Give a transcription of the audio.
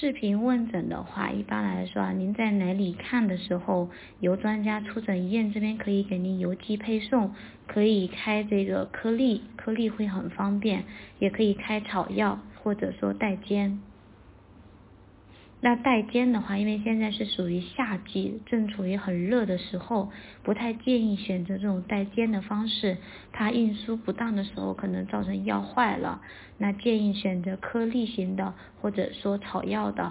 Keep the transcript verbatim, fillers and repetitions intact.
视频问诊的话，一般来说啊，您在哪里看的时候，由专家出诊医院这边可以给您邮寄配送，可以开这个颗粒，颗粒会很方便，也可以开草药或者说带煎。那带煎的话，因为现在是属于夏季，正处于很热的时候，不太建议选择这种带煎的方式，它运输不当的时候可能造成药坏了。那建议选择颗粒型的或者说草药的。